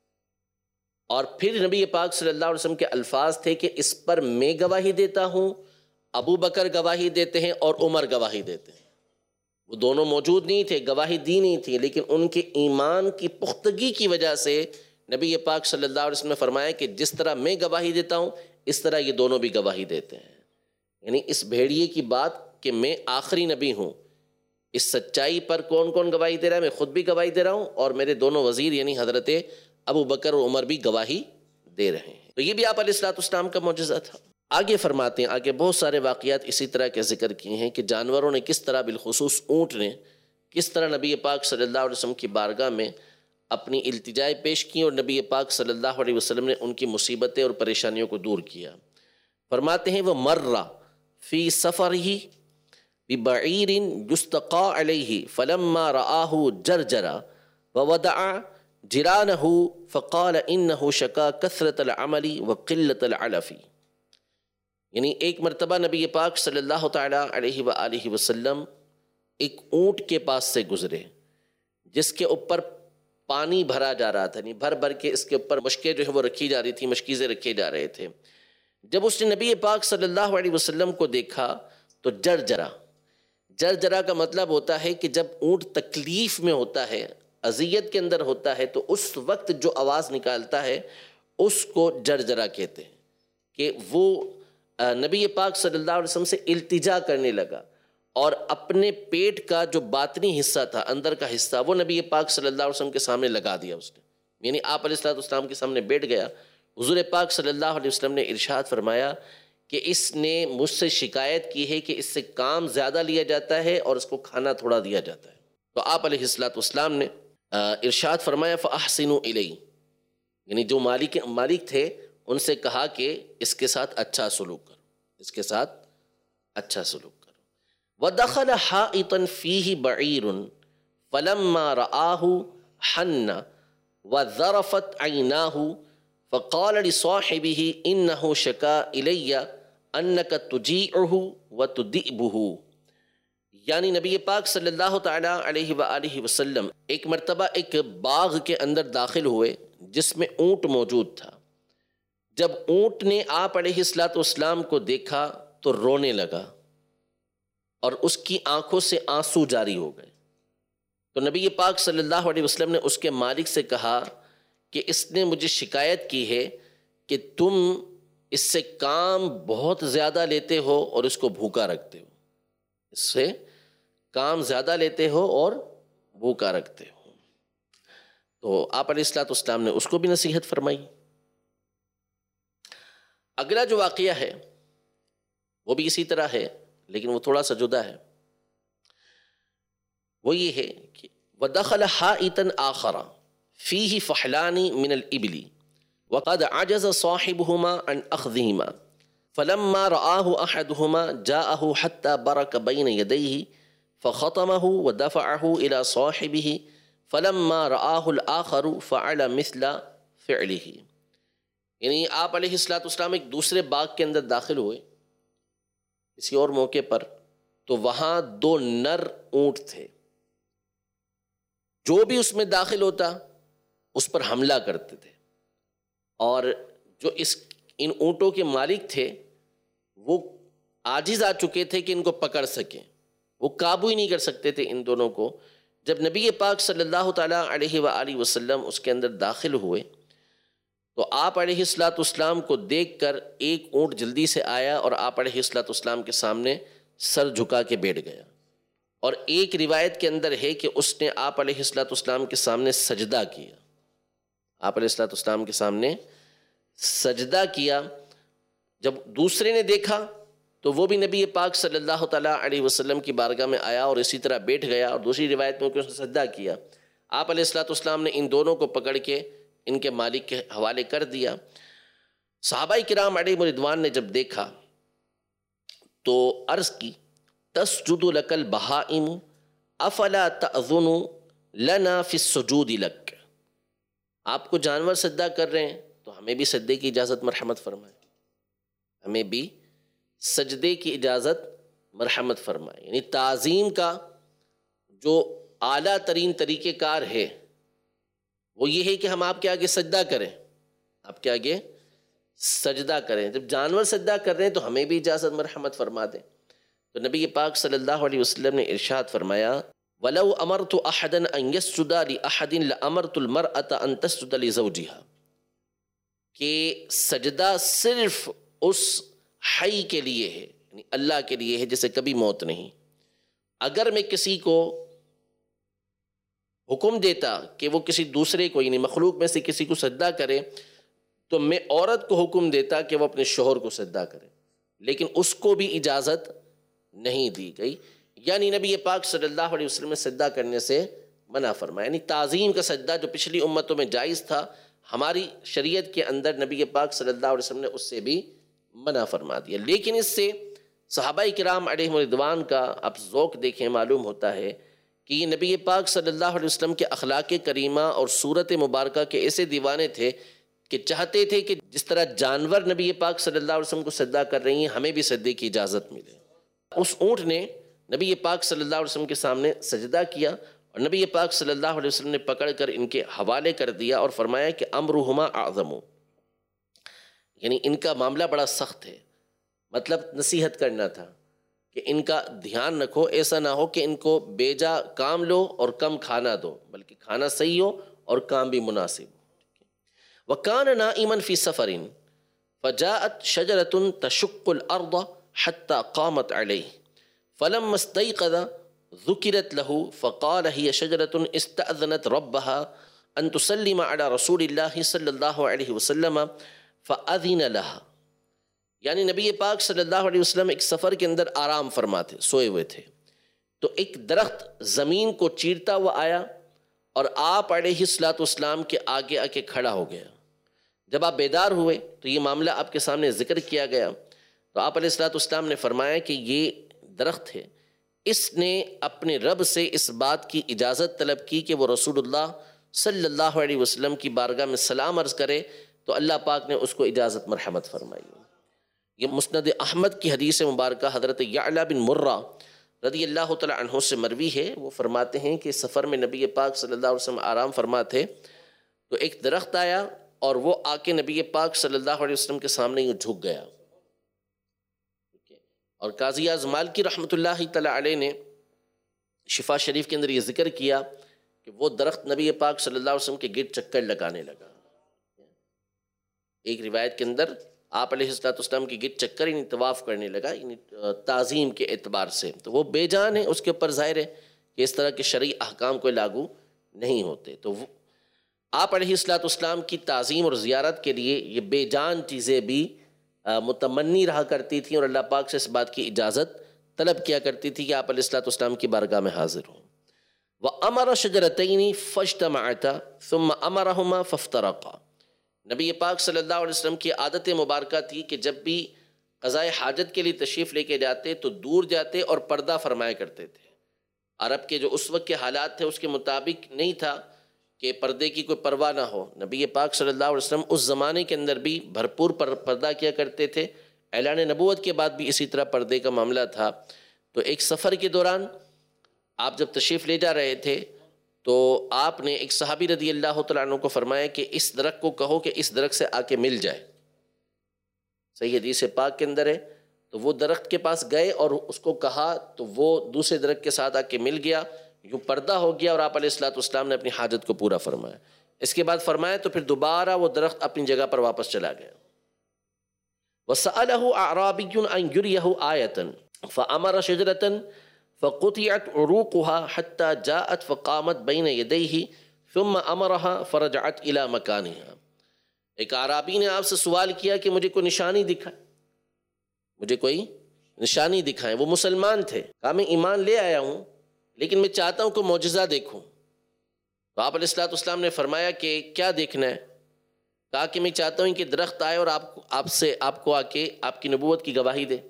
اور پھر نبی پاک صلی اللہ علیہ وسلم کے الفاظ تھے کہ اس پر میں گواہی دیتا ہوں، ابو بکر گواہی دیتے ہیں اور عمر گواہی دیتے ہیں۔ وہ دونوں موجود نہیں تھے، گواہی دی نہیں تھی، لیکن ان کے ایمان کی پختگی کی وجہ سے نبی پاک صلی اللہ علیہ وسلم نے فرمایا کہ جس طرح میں گواہی دیتا ہوں اس طرح یہ دونوں بھی گواہی دیتے ہیں۔ یعنی اس بھیڑیے کی بات کہ میں آخری نبی ہوں، اس سچائی پر کون کون گواہی دے رہا ہے؟ میں خود بھی گواہی دے رہا ہوں، اور میرے دونوں وزیر یعنی حضرت ابو بکر اور عمر بھی گواہی دے رہے ہیں۔ تو یہ بھی آپ علیہ الصلوۃ والسلام کا معجزہ تھا۔ آگے فرماتے ہیں، آگے بہت سارے واقعات اسی طرح کے ذکر کیے ہیں کہ جانوروں نے کس طرح، بالخصوص اونٹ نے کس طرح نبی پاک صلی اللہ علیہ وسلم کی بارگاہ میں اپنی التجائیں پیش کی، اور نبی پاک صلی اللہ علیہ وسلم نے ان کی مصیبتیں اور پریشانیوں کو دور کیا۔ فرماتے ہیں وہ مرہ فی سفرہ ببعیر یستقى علیہ فلما رآہ جرجرا ووضع جرانہ فقال انہ شکا کثرت العمل وقلت العلف۔ یعنی ایک مرتبہ نبی پاک صلی اللہ تعالی علیہ وآلہ وسلم ایک اونٹ کے پاس سے گزرے جس کے اوپر پانی بھرا جا رہا تھا، یعنی بھر بھر کے اس کے اوپر مشکیں جو ہے وہ رکھی جا رہی تھی، مشکیزیں رکھے جا رہے تھے۔ جب اس نے نبی پاک صلی اللہ علیہ وسلم کو دیکھا تو جرجرا، جرجرا کا مطلب ہوتا ہے کہ جب اونٹ تکلیف میں ہوتا ہے، اذیت کے اندر ہوتا ہے، تو اس وقت جو آواز نکالتا ہے اس کو جرجرا کہتے ہیں، کہ وہ نبی پاک صلی اللہ علیہ وسلم سے التجا کرنے لگا، اور اپنے پیٹ کا جو باطنی حصہ تھا، اندر کا حصہ، وہ نبی پاک صلی اللہ علیہ وسلم کے سامنے لگا دیا اس نے، یعنی آپ علیہ الصلوۃ والسلام کے سامنے بیٹھ گیا۔ حضور پاک صلی اللہ علیہ وسلم نے ارشاد فرمایا کہ اس نے مجھ سے شکایت کی ہے کہ اس سے کام زیادہ لیا جاتا ہے اور اس کو کھانا تھوڑا دیا جاتا ہے۔ تو آپ علیہ الصلوۃ والسلام نے ارشاد فرمایا فَأَحْسِنُوا إِلَيْهِ، یعنی جو مالک مالک تھے ان سے کہا کہ اس کے ساتھ اچھا سلوک کرو، اس کے ساتھ اچھا سلوک کرو۔ وَدَخَلَ حَائِطًا فِيهِ بَعِيرٌ فَلَمَّا رَآهُ حَنَّ وَذَرَفَتْ عَيْنَاهُ فقال لصاحبه انه شكا الي انك تجيعه وتدئبه۔ یعنی نبی پاک صلی اللہ تعالی علیہ وآلہ وسلم ایک مرتبہ ایک باغ کے اندر داخل ہوئے جس میں اونٹ موجود تھا۔ جب اونٹ نے آپ علیہ الصلوۃ والسلام کو دیکھا تو رونے لگا اور اس کی آنکھوں سے آنسو جاری ہو گئے۔ تو نبی پاک صلی اللہ علیہ وسلم نے اس کے مالک سے کہا کہ اس نے مجھے شکایت کی ہے کہ تم اس سے کام بہت زیادہ لیتے ہو اور اس کو بھوکا رکھتے ہو، اس سے کام زیادہ لیتے ہو اور بھوکا رکھتے ہو۔ تو آپ علیہ الصلوۃ والسلام نے اس کو بھی نصیحت فرمائی۔ اگلا جو واقعہ ہے وہ بھی اسی طرح ہے، لیکن وہ تھوڑا سا جدا ہے۔ وہ یہ ہے کہ وَدَخَلَ حَائِطًا آخَرَ فِيهِ فَحْلَانِ مِنَ الْإِبْلِ وَقَدْ عَجَزَ صَاحِبُهُمَا عَنْ أَخْذِهِمَا فَلَمَّا رَآهُ أَحَدُهُمَا جَاءَهُ حَتَّى بَرَكَ بَيْنَ يَدَيْهِ فَخَطَمَهُ وَدَفَعَهُ إِلَى صَاحِبِهِ فَلَمَّا رَآهُ الْآخَرُ فَعَلَ مِثْلَ فِعْلِهِ۔ یعنی آپ علیہ الصلوۃ والسلام ایک دوسرے باغ کے اندر داخل ہوئے کسی اور موقع پر، تو وہاں دو نر اونٹ تھے، جو بھی اس میں داخل ہوتا اس پر حملہ کرتے تھے، اور جو اس ان اونٹوں کے مالک تھے وہ عاجز آ چکے تھے کہ ان کو پکڑ سکیں، وہ قابو ہی نہیں کر سکتے تھے ان دونوں کو۔ جب نبی پاک صلی اللہ تعالیٰ علیہ وآلہ وسلم اس کے اندر داخل ہوئے تو آپ علیہ الصلوۃ والسلام کو دیکھ کر ایک اونٹ جلدی سے آیا اور آپ علیہ الصلوۃ والسلام کے سامنے سر جھکا کے بیٹھ گیا، اور ایک روایت کے اندر ہے کہ اس نے آپ علیہ الصلوۃ والسلام کے سامنے سجدہ کیا، آپ علیہ الصلوۃ والسلام کے سامنے سجدہ کیا۔ جب دوسرے نے دیکھا تو وہ بھی نبی پاک صلی اللہ تعالیٰ علیہ وسلم کی بارگاہ میں آیا اور اسی طرح بیٹھ گیا، اور دوسری روایت میں کہ اس نے سجدہ کیا۔ آپ علیہ الصلوۃ والسلام نے ان دونوں کو پکڑ کے ان کے مالک کے حوالے کر دیا۔ صحابہ کرام علیہم رضوان نے جب دیکھا تو عرض کی تسجد لک البہائم افلا تأذن لنا فی السجود لک، آپ کو جانور سجدہ کر رہے ہیں تو ہمیں بھی سجدے کی اجازت مرحمت فرمائے، ہمیں بھی سجدے کی اجازت مرحمت فرمائے۔ یعنی تعظیم کا جو اعلیٰ ترین طریقہ کار ہے وہ یہ ہے کہ ہم آپ کے آگے سجدہ کریں، آپ کے آگے سجدہ کریں۔ جب جانور سجدہ کر رہے ہیں تو ہمیں بھی اجازت مرحمت فرما دیں۔ تو نبی پاک صلی اللہ علیہ وسلم نے ارشاد فرمایا وَلَوْ أَمَرْتُ أَحَدًا أَنْ يَسْجُدَ لِأَحَدٍ لَأَمَرْتُ الْمَرْأَةَ أَنْ تَسْجُدَ لِزَوْجِهَا، کہ سجدہ صرف اس حی کے لیے ہے، یعنی اللہ کے لیے ہے جسے کبھی موت نہیں۔ اگر میں کسی کو حکم دیتا کہ وہ کسی دوسرے کو یعنی مخلوق میں سے کسی کو سجدہ کرے تو میں عورت کو حکم دیتا کہ وہ اپنے شوہر کو سجدہ کرے، لیکن اس کو بھی اجازت نہیں دی گئی، یعنی نبی پاک صلی اللہ علیہ وسلم نے سجدہ کرنے سے منع فرمایا۔ یعنی تعظیم کا سجدہ جو پچھلی امتوں میں جائز تھا، ہماری شریعت کے اندر نبی پاک صلی اللہ علیہ وسلم نے اس سے بھی منع فرما دیا۔ لیکن اس سے صحابہ کرام علیہم رضوان کا اب ذوق دیکھیں معلوم ہوتا ہے کہ یہ نبی پاک صلی اللہ علیہ وسلم کے اخلاق کریمہ اور صورت مبارکہ کے ایسے دیوانے تھے کہ چاہتے تھے کہ جس طرح جانور نبی پاک صلی اللہ علیہ وسلم کو سجدہ کر رہی ہیں ہمیں بھی سجدے کی اجازت ملے۔ اس اونٹ نے نبی پاک صلی اللہ علیہ وسلم کے سامنے سجدہ کیا اور نبی پاک صلی اللہ علیہ وسلم نے پکڑ کر ان کے حوالے کر دیا اور فرمایا کہ امرہما اعظم، یعنی ان کا معاملہ بڑا سخت ہے، مطلب نصیحت کرنا تھا کہ ان کا دھیان رکھو، ایسا نہ ہو کہ ان کو بیجا کام لو اور کم کھانا دو، بلکہ کھانا صحیح ہو اور کام بھی مناسب ہو۔ وَكَانَ نَائِمًا فِي سَفَرٍ فَجَاءَتْ شَجَرَةٌ تَشُقُّ الْأَرْضَ حَتَّى قَامَتْ عَلَيْهِ فَلَمَّا اسْتَيْقَظَ ذُكِرَتْ لَهُ فَقَالَ هِيَ شَجَرَةٌ اسْتَأْذَنَتْ رَبَّهَا أَن تُسَلِّمَ عَلَى رَسُولِ اللَّهِ صلی اللہ علیہ وسلم فَأَذِنَ لَهَا، یعنی نبی پاک صلی اللہ علیہ وسلم ایک سفر کے اندر آرام فرما تھے، سوئے ہوئے تھے، تو ایک درخت زمین کو چیرتا ہوا آیا اور آپ علیہ الصلوۃ والسلام کے آگے آ کے کھڑا ہو گیا۔ جب آپ بیدار ہوئے تو یہ معاملہ آپ کے سامنے ذکر کیا گیا، تو آپ علیہ الصلوۃ والسلام نے فرمایا کہ یہ درخت ہے، اس نے اپنے رب سے اس بات کی اجازت طلب کی کہ وہ رسول اللہ صلی اللہ علیہ وسلم کی بارگاہ میں سلام عرض کرے، تو اللہ پاک نے اس کو اجازت مرحمت فرمائی۔ یہ مسند احمد کی حدیث مبارکہ حضرت یعلا بن مرہ رضی اللہ تعالی عنہ سے مروی ہے، وہ فرماتے ہیں کہ سفر میں نبی پاک صلی اللہ علیہ وسلم آرام فرما تھے تو ایک درخت آیا اور وہ آ کے نبی پاک صلی اللہ علیہ وسلم کے سامنے یہ جھک گیا، اور قاضی اعظم مالکی رحمۃ اللہ تعالی علیہ نے شفا شریف کے اندر یہ ذکر کیا کہ وہ درخت نبی پاک صلی اللہ علیہ وسلم کے گرد چکر لگانے لگا، ایک روایت کے اندر آپ علیہ الصلوۃ والسلام کی گرد چکر یعنی طواف کرنے لگا، یعنی تعظیم کے اعتبار سے، تو وہ بے جان ہے، اس کے اوپر ظاہر ہے کہ اس طرح کے شرعی احکام کوئی لاگو نہیں ہوتے۔ تو وہ آپ علیہ الصلوۃ والسلام کی تعظیم اور زیارت کے لیے یہ بے جان چیزیں بھی متمنی رہا کرتی تھیں، اور اللہ پاک سے اس بات کی اجازت طلب کیا کرتی تھی کہ آپ علیہ الصلوۃ والسلام کی بارگاہ میں حاضر ہوں۔ وَأَمَرَ شَجَرَتَيْنِ فَاجْتَمَعَتَا ثُمَّ أَمَرَهُمَا فَافْتَرَقَا۔ نبی پاک صلی اللہ علیہ وسلم کی عادت مبارکہ تھی کہ جب بھی قضائے حاجت کے لیے تشریف لے کے جاتے تو دور جاتے اور پردہ فرمایا کرتے تھے۔ عرب کے جو اس وقت کے حالات تھے اس کے مطابق نہیں تھا کہ پردے کی کوئی پرواہ نہ ہو۔ نبی پاک صلی اللہ علیہ وسلم اس زمانے کے اندر بھی بھرپور پردہ کیا کرتے تھے، اعلان نبوت کے بعد بھی اسی طرح پردے کا معاملہ تھا۔ تو ایک سفر کے دوران آپ جب تشریف لے جا رہے تھے تو آپ نے ایک صحابی رضی اللہ تعالیٰ عنہ کو فرمایا کہ اس درخت کو کہو کہ اس درخت سے آ کے مل جائے، صحیح حدیث پاک کے اندر ہے۔ تو وہ درخت کے پاس گئے اور اس کو کہا تو وہ دوسرے درخت کے ساتھ آ کے مل گیا، یوں پردہ ہو گیا، اور آپ علیہ الصلوۃ والسلام نے اپنی حاجت کو پورا فرمایا۔ اس کے بعد فرمایا تو پھر دوبارہ وہ درخت اپنی جگہ پر واپس چلا گیا۔ وَسَأَلَهُ أَعْرَابِيٌّ أَنْ يُرِيَهُ آيَةً فَأَمَرَ شَجَرَةً فَقُطِعَتْ عُرُوقُهَا حَتَّى جَاءَتْ فَقَامَتْ بَيْنَ يَدَيْهِ ثُمَّ أَمَرَهَا فَرَجَعَتْ إِلَى مَكَانِهَا۔ ایک اعرابی نے آپ سے سوال کیا کہ مجھے کوئی نشانی دکھائے، مجھے کوئی نشانی دکھائیں۔ وہ مسلمان تھے، کہا میں ایمان لے آیا ہوں لیکن میں چاہتا ہوں کہ معجزہ دیکھوں۔ تو آپ علیہ الصلوۃ والسلام نے فرمایا کہ کیا دیکھنا ہے؟ کہا کہ میں چاہتا ہوں کہ درخت آئے اور آپ آپ سے آپ کو آ کے آپ کی نبوت کی گواہی دے۔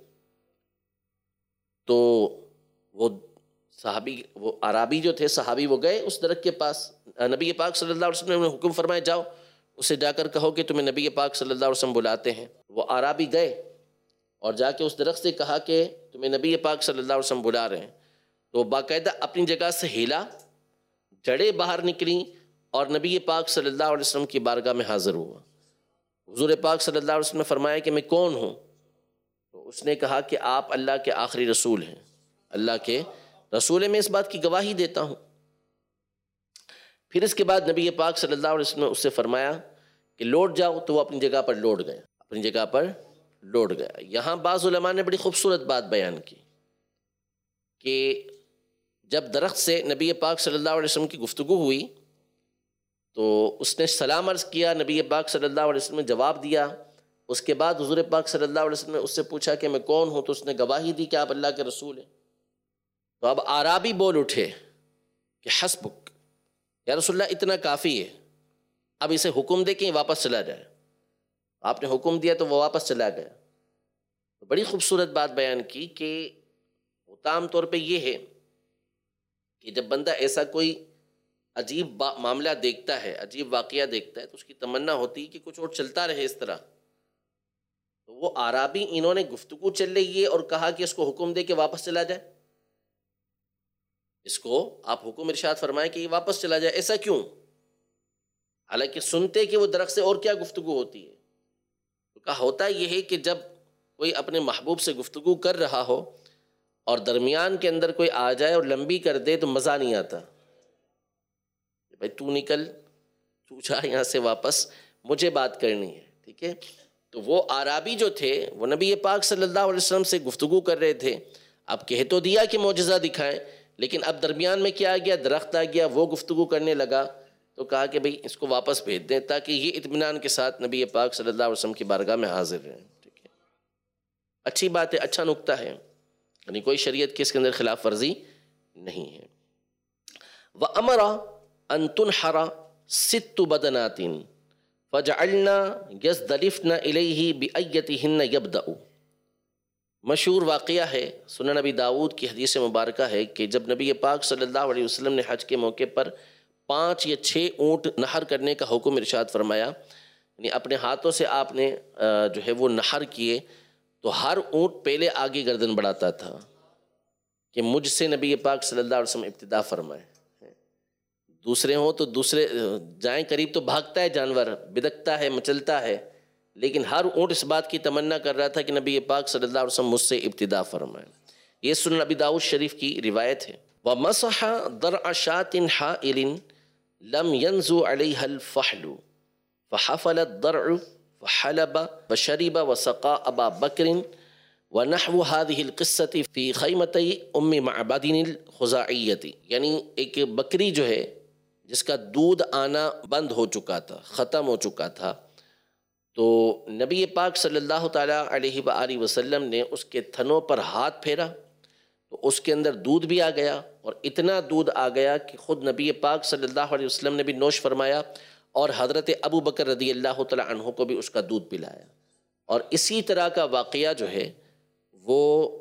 تو وہ صحابی وہ عربی جو تھے صحابی وہ گئے اس درخت کے پاس، نبی پاک صلی اللہ علیہ وسلم نے حکم فرمایا جاؤ اسے جا کر کہو کہ تمہیں نبی پاک صلی اللہ علیہ وسلم بلاتے ہیں۔ وہ عربی گئے اور جا کے اس درخت سے کہا کہ تمہیں نبی پاک صلی اللہ علیہ وسلم بلا رہے ہیں۔ تو باقاعدہ اپنی جگہ سے ہلا، جڑیں باہر نکلیں اور نبی پاک صلی اللہ علیہ وسلم کی بارگاہ میں حاضر ہوا۔ حضور پاک صلی اللہ علیہ وسلم نے فرمایا کہ میں کون ہوں؟ تو اس نے کہا کہ آپ اللہ کے آخری رسول ہیں، اللہ کے رسول، میں اس بات کی گواہی دیتا ہوں۔ پھر اس کے بعد نبی پاک صلی اللہ علیہ وسلم نے اس سے فرمایا کہ لوٹ جاؤ، تو وہ اپنی جگہ پر لوٹ گیا، اپنی جگہ پر لوٹ گیا۔ یہاں بعض علماء نے بڑی خوبصورت بات بیان کی کہ جب درخت سے نبی پاک صلی اللہ علیہ وسلم کی گفتگو ہوئی تو اس نے سلام عرض کیا، نبی پاک صلی اللہ علیہ وسلم نے جواب دیا۔ اس کے بعد حضور پاک صلی اللہ علیہ وسلم نے اس سے پوچھا کہ میں کون ہوں، تو اس نے گواہی دی کہ آپ اللہ کے رسول ہیں۔ تو اب اعرابی بول اٹھے کہ حسبک یا رسول اللہ، اتنا کافی ہے، اب اسے حکم دے کہ واپس چلا جائے۔ آپ نے حکم دیا تو وہ واپس چلا گیا۔ بڑی خوبصورت بات بیان کی کہ عام طور پہ یہ ہے کہ جب بندہ ایسا کوئی عجیب معاملہ دیکھتا ہے، عجیب واقعہ دیکھتا ہے، تو اس کی تمنا ہوتی ہے کہ کچھ اور چلتا رہے اس طرح۔ تو وہ اعرابی انہوں نے گفتگو چل رہی ہے اور کہا کہ اس کو حکم دے کہ واپس چلا جائے، اس کو آپ حکم ارشاد فرمائیں کہ یہ واپس چلا جائے، ایسا کیوں؟ حالانکہ سنتے کہ وہ درخت سے اور کیا گفتگو ہوتی ہے۔ تو کہا ہوتا یہ ہے کہ جب کوئی اپنے محبوب سے گفتگو کر رہا ہو اور درمیان کے اندر کوئی آ جائے اور لمبی کر دے تو مزہ نہیں آتا، بھائی تو نکل، تو جا یہاں سے واپس، مجھے بات کرنی ہے، ٹھیک ہے۔ تو وہ اعرابی جو تھے وہ نبی پاک صلی اللہ علیہ وسلم سے گفتگو کر رہے تھے، اب کہہ تو دیا کہ معجزہ دکھائیں، لیکن اب درمیان میں کیا آ گیا؟ درخت آ گیا، وہ گفتگو کرنے لگا۔ تو کہا کہ بھئی اس کو واپس بھیج دیں تاکہ یہ اطمینان کے ساتھ نبی پاک صلی اللہ علیہ وسلم کی بارگاہ میں حاضر رہیں، ٹھیک ہے۔ اچھی بات ہے، اچھا نکتہ ہے، یعنی کوئی شریعت کے اس کے اندر خلاف ورزی نہیں ہے۔ وَأَمَرَ أَن تُنْحَرَ سِتُّ بَدَنَاتٍ فَجَعَلْنَا يَزْدَلِفْنَ إِلَيْهِ بِأَيَّتِهِنَّ يَبْدَأُ۔ مشہور واقعہ ہے، سنن نبی داؤد کی حدیث مبارکہ ہے کہ جب نبی پاک صلی اللہ علیہ وسلم نے حج کے موقع پر پانچ یا چھ اونٹ نحر کرنے کا حکم ارشاد فرمایا، یعنی اپنے ہاتھوں سے آپ نے جو ہے وہ نحر کیے، تو ہر اونٹ پہلے آگے گردن بڑھاتا تھا کہ مجھ سے نبی پاک صلی اللہ علیہ وسلم ابتدا فرمائے۔ دوسرے ہوں تو دوسرے جائیں قریب تو بھاگتا ہے جانور، بدکتا ہے، مچلتا ہے، لیکن ہر اونٹ اس بات کی تمنا کر رہا تھا کہ نبی پاک صلی اللہ علیہ وسلم مجھ سے ابتدا فرمائے۔ یہ سنن نبی داؤد شریف کی روایت ہے۔ وَمَسَحَ ضَرْعَ شَاةٍ حَائِلٍ لَمْ يَنْزُ عَلَيْهَا الْفَحْلُ فَحَفَلَ الضَّرْعُ فحلب وشرب وسقى ابا بکر ونحو هذه القصة في خیمتی ام معبد الخزاعیۃ، یعنی ایک بکری جو ہے جس کا دودھ آنا بند ہو چکا تھا، ختم ہو چکا تھا، تو نبی پاک صلی اللہ تعالیٰ علیہ وآلہ وسلم نے اس کے تھنوں پر ہاتھ پھیرا تو اس کے اندر دودھ بھی آ گیا، اور اتنا دودھ آ گیا کہ خود نبی پاک صلی اللہ علیہ وسلم نے بھی نوش فرمایا اور حضرت ابو بکر رضی اللہ تعالیٰ عنہ کو بھی اس کا دودھ پلایا۔ اور اسی طرح کا واقعہ جو ہے وہ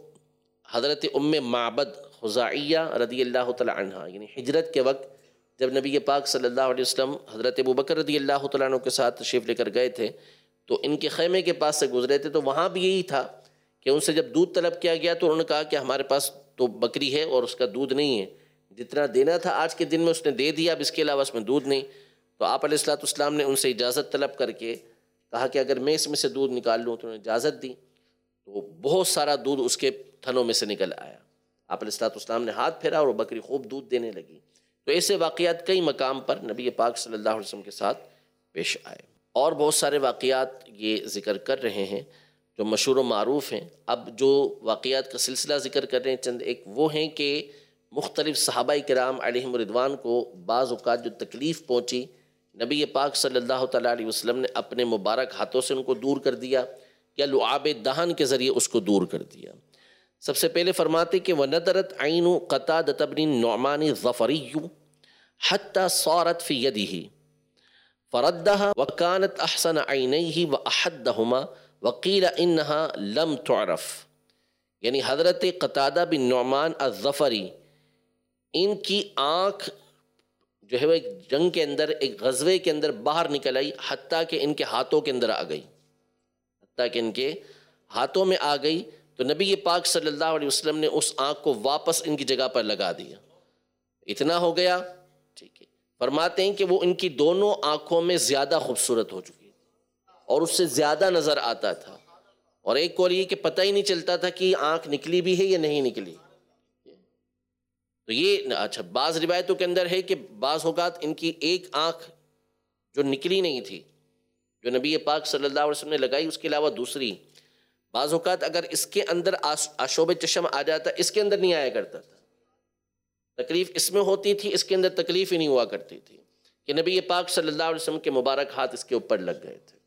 حضرت ام معبد خزاعیہ رضی اللہ تعالیٰ عنہ، یعنی ہجرت کے وقت جب نبی پاک صلی اللہ علیہ وسلم حضرت ابو بکر رضی اللہ تعالیٰ عنہ کے ساتھ تشریف لے کر گئے تھے تو ان کے خیمے کے پاس سے گزرے تھے، تو وہاں بھی یہی تھا کہ ان سے جب دودھ طلب کیا گیا تو انہوں نے کہا کہ ہمارے پاس تو بکری ہے اور اس کا دودھ نہیں ہے، جتنا دینا تھا آج کے دن میں اس نے دے دیا، اب اس کے علاوہ اس میں دودھ نہیں۔ تو آپ علیہ الصلوۃ والسلام نے ان سے اجازت طلب کر کے کہا کہ اگر میں اس میں سے دودھ نکال لوں، تو انہوں نے اجازت دی، تو بہت سارا دودھ اس کے تھنوں میں سے نکل آیا۔ آپ علیہ الصلوۃ والسلام نے ہاتھ پھیرا اور وہ بکری خوب دودھ دینے لگی۔ تو ایسے واقعات کئی مقام پر نبی پاک صلی اللہ علیہ وسلم کے ساتھ پیش آئے، اور بہت سارے واقعات یہ ذکر کر رہے ہیں جو مشہور و معروف ہیں۔ اب جو واقعات کا سلسلہ ذکر کر رہے ہیں چند ایک وہ ہیں کہ مختلف صحابہ کرام علیہم رضوان کو بعض اوقات جو تکلیف پہنچی، نبی پاک صلی اللہ تعالیٰ علیہ وسلم نے اپنے مبارک ہاتھوں سے ان کو دور کر دیا یا لعاب دہن کے ذریعے اس کو دور کر دیا۔ سب سے پہلے فرماتے کہ وَنَدَرَتْ عَيْنُ قَتَادَةَ بْنِ النُّعْمَانِ الظَّفَرِيُّ حَتَّى صَارَتْ فِي يَدِهِ فَرَدَّهَا وَكَانَتْ أَحْسَنَ عَيْنَيْهِ وَأَحَدَّهُمَا وَقِيلَ إِنَّهَا لَمْ تُعْرَفْ، یعنی حضرت قتادہ بن نعمان الظفری، ان کی آنکھ جو ہے وہ ایک جنگ کے اندر، ایک غزوے کے اندر باہر نکل آئی، حتیٰ کہ ان کے ہاتھوں کے اندر آ گئی، حتیٰ کہ ان کے ہاتھوں میں آ گئی، تو نبی پاک صلی اللہ علیہ وسلم نے اس آنکھ کو واپس ان کی جگہ پر لگا دیا۔ اتنا ہو گیا، ٹھیک ہے، فرماتے ہیں کہ وہ ان کی دونوں آنکھوں میں زیادہ خوبصورت ہو چکی اور اس سے زیادہ نظر آتا تھا، اور ایک قول یہ کہ پتہ ہی نہیں چلتا تھا کہ آنکھ نکلی بھی ہے یا نہیں نکلی۔ تو یہ اچھا بعض روایتوں کے اندر ہے کہ بعض اوقات ان کی ایک آنکھ جو نکلی نہیں تھی جو نبی پاک صلی اللہ علیہ وسلم نے لگائی، اس کے علاوہ دوسری، بعض اوقات اگر اس کے اندر آشوب چشم آ جاتا اس کے اندر نہیں آیا کرتا تھا، تکلیف اس میں ہوتی تھی، اس کے اندر تکلیف ہی نہیں ہوا کرتی تھی، کہ نبی پاک صلی اللہ علیہ وسلم کے مبارک ہاتھ اس کے اوپر لگ گئے تھے۔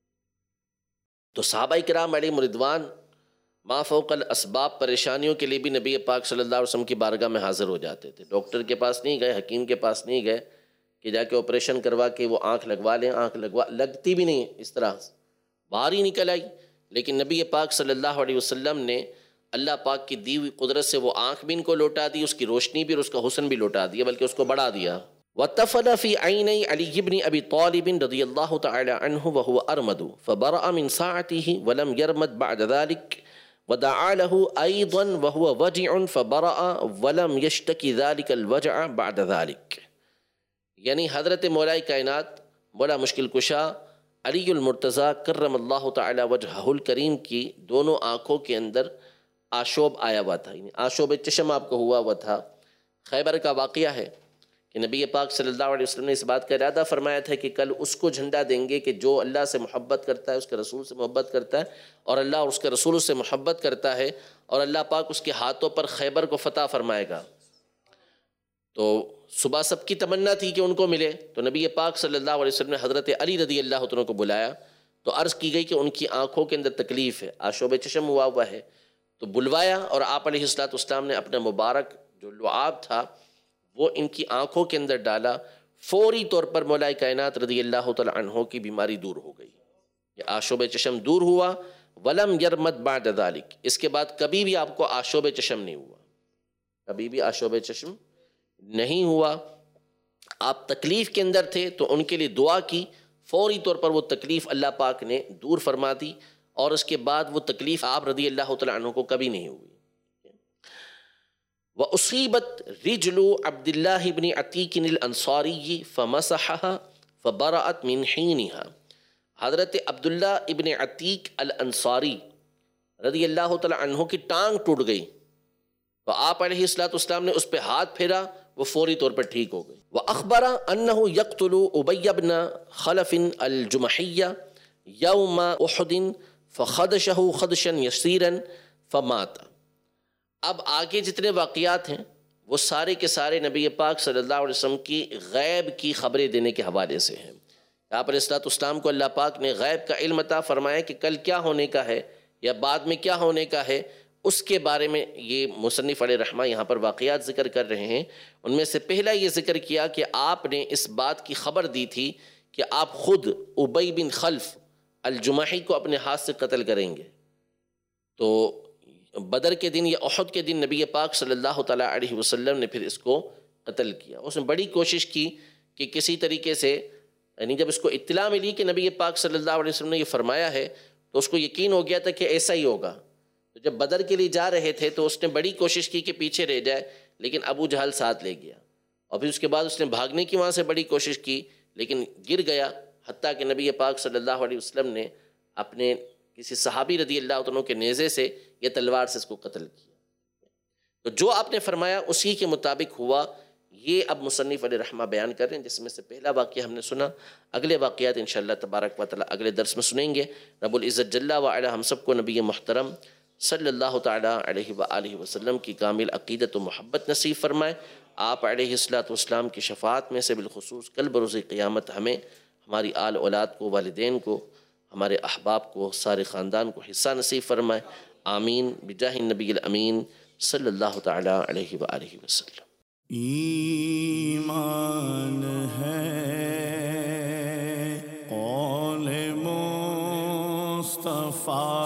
تو صحابہ کرام علیہم رضوان ما فوق الاسباب پریشانیوں کے لیے بھی نبی پاک صلی اللہ علیہ وسلم کی بارگاہ میں حاضر ہو جاتے تھے، ڈاکٹر کے پاس نہیں گئے، حکیم کے پاس نہیں گئے کہ جا کے آپریشن کروا کے وہ آنکھ لگوا لیں، آنکھ لگوا لگتی بھی نہیں اس طرح باہر ہی نکل آئی، لیکن نبی پاک صلی اللہ علیہ وسلم نے اللہ پاک کی دی ہوئی قدرت سے وہ آنکھ بھی ان کو لوٹا دی، اس کی روشنی بھی اور اس کا حسن بھی لوٹا دیا، بلکہ اس کو بڑھا دیا۔ وَتَفَلَ فِي عَيْنَيْ عَلِيِّ بْنِ أَبِي طَالِبٍ رضی اللہ تعالی عنہ وَهُوَ أَرْمَدُ فَبَرَأَ مِنْ سَاعَتِهِ وَلَمْ يَرْمَدْ بَعْدَ ذَلِكَ وَدَعَا لَهُ أَيْضًا وَهُوَ وَجِعٌ فَبَرَأَ وَلَمْ يَشْتَكِ ذَلِكَ الْوَجْعَ بَعْدَ ذَلِكَ، یعنی حضرت مولا کائنات مولا مشکل کشا علی المرتضیٰ کرم اللہ تعالی وجہہ الکریم کی دونوں آنکھوں کے اندر آشوب آیا ہوا تھا، یعنی آشوب چشم آپ کو ہوا ہوا تھا۔ خیبر کا واقعہ ہے کہ نبی پاک صلی اللہ علیہ وسلم نے اس بات کا ارادہ فرمایا تھا کہ کل اس کو جھنڈا دیں گے کہ جو اللہ سے محبت کرتا ہے، اس کے رسول سے محبت کرتا ہے، اور اللہ اور اس کے رسول سے محبت کرتا ہے، اور اللہ پاک اس کے ہاتھوں پر خیبر کو فتح فرمائے گا۔ تو صبح سب کی تمنا تھی کہ ان کو ملے، تو نبی پاک صلی اللہ علیہ وسلم نے حضرت علی رضی اللہ عنہ کو بلایا، تو عرض کی گئی کہ ان کی آنکھوں کے اندر تکلیف ہے، آشوب چشم ہوا ہوا ہے، تو بلوایا، اور آپ علیہ الصلوۃ والسلام نے اپنا مبارک جو لعاب تھا وہ ان کی آنکھوں کے اندر ڈالا، فوری طور پر مولا کائنات رضی اللہ تعالی عنہ کی بیماری دور ہو گئی، یہ آشوب چشم دور ہوا۔ ولم یرمد بعد ذلک، اس کے بعد کبھی بھی آپ کو آشوب چشم نہیں ہوا، کبھی بھی آشوب چشم نہیں ہوا۔ آپ تکلیف کے اندر تھے تو ان کے لیے دعا کی، فوری طور پر وہ تکلیف اللہ پاک نے دور فرما دی، اور اس کے بعد وہ تکلیف آپ رضی اللہ تعالی عنہ کو کبھی نہیں ہوئی۔ وَأُصِيبَتْ رِجْلُ عَبْدِ اللَّهِ بْنِ عَتِيقٍ الْأَنصَارِيِّ فَمَسَحَهَا فَبَرَأَتْ مِنْ حِينِهَا، حضرت عبداللہ ابن عتیق الانصاری رضی اللہ تعالی عنہ کی ٹانگ ٹوٹ گئی، تو آپ علیہ الصلوۃ والسلام نے اس پہ ہاتھ پھیرا، وہ فوری طور پر ٹھیک ہو گئی۔ وَأَخْبَرَ أَنَّهُ يَقْتُلُ أُبَيَّ بْنَ خَلَفٍ الْجُمَحِيَّ یوم احد فخدشہ خدشا یسیرا فمات۔ اب آگے جتنے واقعات ہیں وہ سارے کے سارے نبی پاک صلی اللہ علیہ وسلم کی غیب کی خبریں دینے کے حوالے سے ہیں۔ یہاں پر علیہ السلام کو اللہ پاک نے غیب کا علم عطا فرمایا کہ کل کیا ہونے کا ہے یا بعد میں کیا ہونے کا ہے، اس کے بارے میں یہ مصنف علیہ رحمہ یہاں پر واقعات ذکر کر رہے ہیں۔ ان میں سے پہلا یہ ذکر کیا کہ آپ نے اس بات کی خبر دی تھی کہ آپ خود ابی بن خلف الجمحی کو اپنے ہاتھ سے قتل کریں گے۔ تو بدر کے دن یا احد کے دن نبی پاک صلی اللہ تعالیٰ علیہ وسلم نے پھر اس کو قتل کیا۔ اس نے بڑی کوشش کی کہ کسی طریقے سے، یعنی جب اس کو اطلاع ملی کہ نبی پاک صلی اللہ علیہ وسلم نے یہ فرمایا ہے تو اس کو یقین ہو گیا تھا کہ ایسا ہی ہوگا۔ تو جب بدر کے لیے جا رہے تھے تو اس نے بڑی کوشش کی کہ پیچھے رہ جائے، لیکن ابو جہل ساتھ لے گیا، اور پھر اس کے بعد اس نے بھاگنے کی وہاں سے بڑی کوشش کی لیکن گر گیا، حتیٰ کہ نبی پاک صلی اللہ علیہ وسلم نے اپنے کسی صحابی رضی اللہ عنہ کے نیزے سے یا تلوار سے اس کو قتل کیا۔ تو جو آپ نے فرمایا اسی کے مطابق ہوا۔ یہ اب مصنف علیہ رحمہ بیان کر رہے ہیں، جس میں سے پہلا واقعہ ہم نے سنا۔ اگلے واقعات انشاءاللہ تبارک و تعالی اگلے درس میں سنیں گے۔ رب العزت جل وعلا ہم سب کو نبی محترم صلی اللہ تعالیٰ علیہ وآلہ وسلم کی کامل عقیدت و محبت نصیب فرمائے۔ آپ علیہ الصلوۃ والسلام کی شفاعت میں سے بالخصوص کل بروز قیامت ہمیں، ہماری آل اولاد کو، والدین کو، ہمارے احباب کو، سارے خاندان کو حصہ نصیب فرمائے۔ آمین بجاہ النبی الامین صلی اللہ تعالیٰ علیہ وآلہ وسلم۔ ایمان ہے قول مصطفیٰ